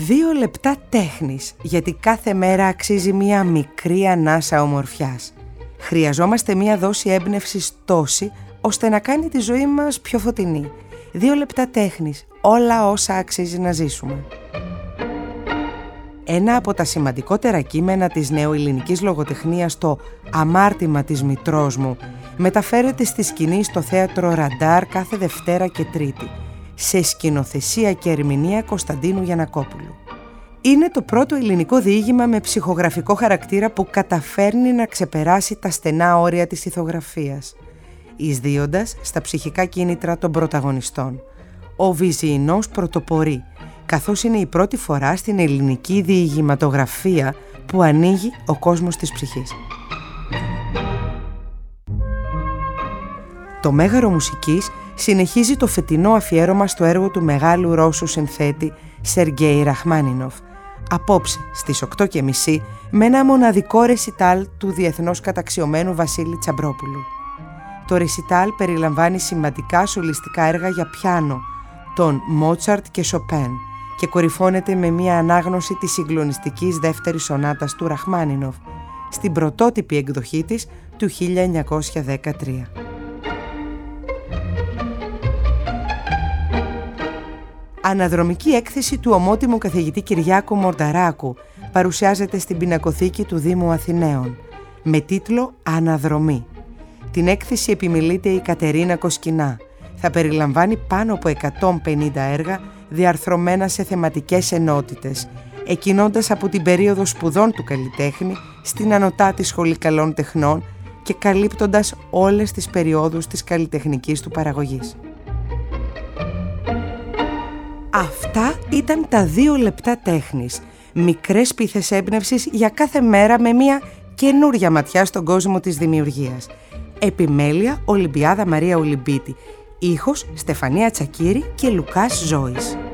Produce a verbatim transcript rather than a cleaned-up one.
Δύο λεπτά τέχνης, γιατί κάθε μέρα αξίζει μία μικρή ανάσα ομορφιάς. Χρειαζόμαστε μία δόση έμπνευσης τόση, ώστε να κάνει τη ζωή μας πιο φωτεινή. Δύο λεπτά τέχνης, όλα όσα αξίζει να ζήσουμε. Ένα από τα σημαντικότερα κείμενα της νεοελληνικής λογοτεχνίας, το «Αμάρτημα της μητρός μου», μεταφέρεται στη σκηνή στο θέατρο Ραντάρ κάθε Δευτέρα και Τρίτη, σε σκηνοθεσία και ερμηνεία Κωνσταντίνου Γιαννακόπουλου. Είναι το πρώτο ελληνικό διήγημα με ψυχογραφικό χαρακτήρα που καταφέρνει να ξεπεράσει τα στενά όρια της ηθογραφίας, εισδύοντας στα ψυχικά κίνητρα των πρωταγωνιστών. Ο Βυζιεινός πρωτοπορεί, καθώς είναι η πρώτη φορά στην ελληνική διηγηματογραφία που ανοίγει ο κόσμος της ψυχής. Το Μέγαρο Μουσικής συνεχίζει το φετινό αφιέρωμα στο έργο του μεγάλου Ρώσου συνθέτη Σεργέη Ραχμάνινοφ, απόψε στις οκτώ και μισή με ένα μοναδικό ρεσιτάλ του διεθνώς καταξιωμένου Βασίλη Τσαμπρόπουλου. Το ρεσιτάλ περιλαμβάνει σημαντικά σολιστικά έργα για πιάνο των Μότσαρτ και Σοπέν και κορυφώνεται με μια ανάγνωση της συγκλονιστικής δεύτερης σονάτας του Ραχμάνινοφ στην πρωτότυπη εκδοχή της του χίλια εννιακόσια δεκατρία. Αναδρομική έκθεση του ομότιμου καθηγητή Κυριάκου Μορταράκου παρουσιάζεται στην πινακοθήκη του Δήμου Αθηναίων με τίτλο «Αναδρομή». Την έκθεση επιμελείται η Κατερίνα Κοσκινά. Θα περιλαμβάνει πάνω από εκατόν πενήντα έργα διαρθρωμένα σε θεματικές ενότητες, εκκινώντας από την περίοδο σπουδών του καλλιτέχνη στην Ανωτάτη Σχολή Καλών Τεχνών και καλύπτοντας όλες τις περιόδους της καλλιτεχνικής του παραγωγής. Αυτά ήταν τα δύο λεπτά τέχνης, μικρές πίθες έμπνευσης για κάθε μέρα με μια καινούρια ματιά στον κόσμο της δημιουργίας. Επιμέλεια Ολυμπιάδα Μαρία Ολυμπίτη, ήχος Στεφανία Τσακύρη και Λουκάς Ζώης.